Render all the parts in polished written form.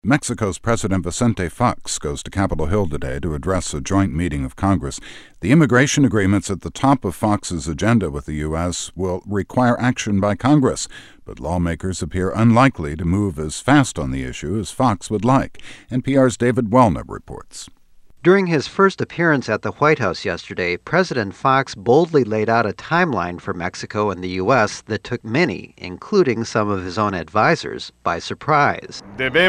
Mexico's President Vicente Fox goes to Capitol Hill today to address a joint meeting of Congress. The immigration agreements at the top of Fox's agenda with the U.S. will require action by Congress, but lawmakers appear unlikely to move as fast on the issue as Fox would like. NPR's David Wellner reports. During his first appearance at the White House yesterday, President Fox boldly laid out a timeline for Mexico and the U.S. that took many, including some of his own advisors, by surprise.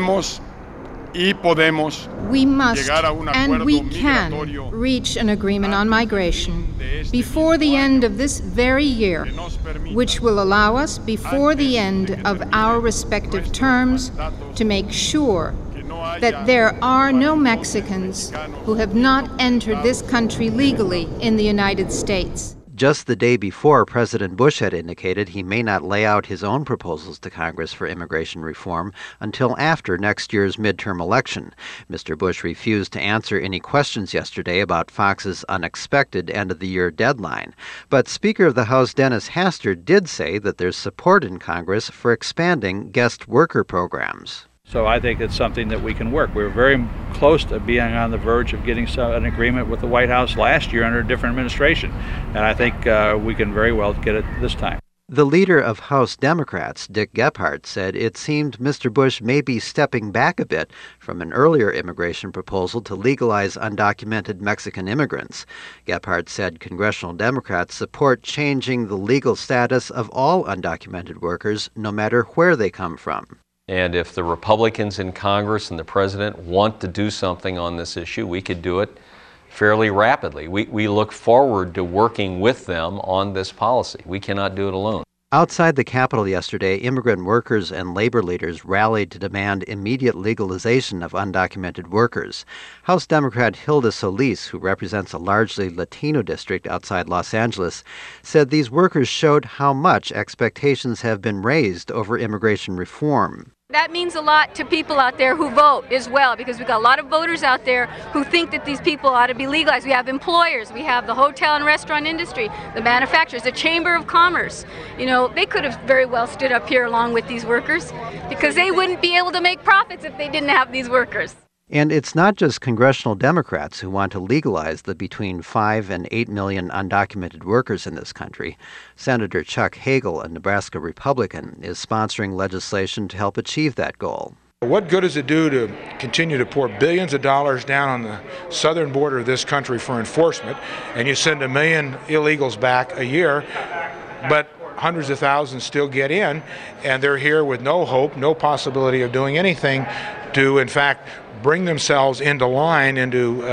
We must and we can reach an agreement on migration before the end of this very year, which will allow us, before the end of our respective terms, to make sure that there are no Mexicans who have not entered this country legally in the United States. Just the day before, President Bush had indicated he may not lay out his own proposals to Congress for immigration reform until after next year's midterm election. Mr. Bush refused to answer any questions yesterday about Fox's unexpected end-of-the-year deadline. But Speaker of the House Dennis Hastert did say that there's support in Congress for expanding guest worker programs. So I think it's something that we can work. We were very close to being on the verge of getting an agreement with the White House last year under a different administration. And I think we can very well get it this time. The leader of House Democrats, Dick Gephardt, said it seemed Mr. Bush may be stepping back a bit from an earlier immigration proposal to legalize undocumented Mexican immigrants. Gephardt said congressional Democrats support changing the legal status of all undocumented workers, no matter where they come from. And if the Republicans in Congress and the President want to do something on this issue, we could do it fairly rapidly. We look forward to working with them on this policy. We cannot do it alone. Outside the Capitol yesterday, immigrant workers and labor leaders rallied to demand immediate legalization of undocumented workers. House Democrat Hilda Solis, who represents a largely Latino district outside Los Angeles, said these workers showed how much expectations have been raised over immigration reform. That means a lot to people out there who vote as well, because we've got a lot of voters out there who think that these people ought to be legalized. We have employers, we have the hotel and restaurant industry, the manufacturers, the Chamber of Commerce. You know, they could have very well stood up here along with these workers because they wouldn't be able to make profits if they didn't have these workers. And it's not just congressional Democrats who want to legalize the between 5 and 8 million undocumented workers in this country. Senator Chuck Hagel, a Nebraska Republican, is sponsoring legislation to help achieve that goal. What good does it do to continue to pour billions of dollars down on the southern border of this country for enforcement, and you send 1 million illegals back a year, but hundreds of thousands still get in, and they're here with no hope, no possibility of doing anything to, in fact, bring themselves into line, into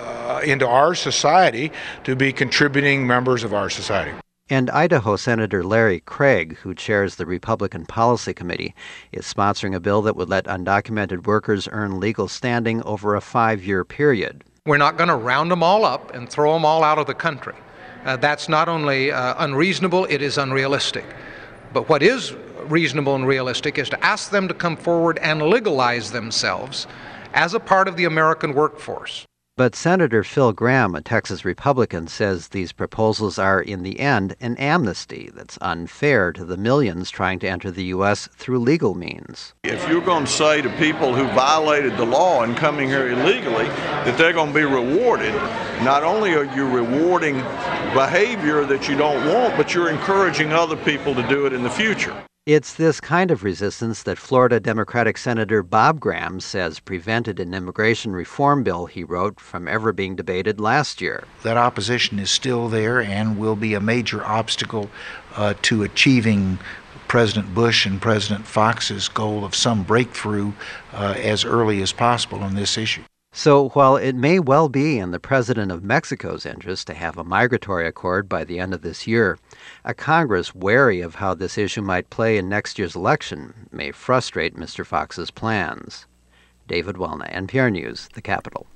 our society, to be contributing members of our society. And Idaho Senator Larry Craig, who chairs the Republican Policy Committee, is sponsoring a bill that would let undocumented workers earn legal standing over a 5-year period. We're not going to round them all up and throw them all out of the country. That's not only unreasonable, it is unrealistic. But what is reasonable and realistic is to ask them to come forward and legalize themselves as a part of the American workforce. But Senator Phil Gramm, a Texas Republican, says these proposals are, in the end, an amnesty that's unfair to the millions trying to enter the U.S. through legal means. If you're going to say to people who violated the law and coming here illegally that they're going to be rewarded, not only are you rewarding behavior that you don't want, but you're encouraging other people to do it in the future. It's this kind of resistance that Florida Democratic Senator Bob Graham says prevented an immigration reform bill he wrote from ever being debated last year. That opposition is still there and will be a major obstacle to achieving President Bush and President Fox's goal of some breakthrough as early as possible on this issue. So while it may well be in the President of Mexico's interest to have a migratory accord by the end of this year, a Congress wary of how this issue might play in next year's election may frustrate Mr. Fox's plans. David Wellner, NPR News, the Capitol.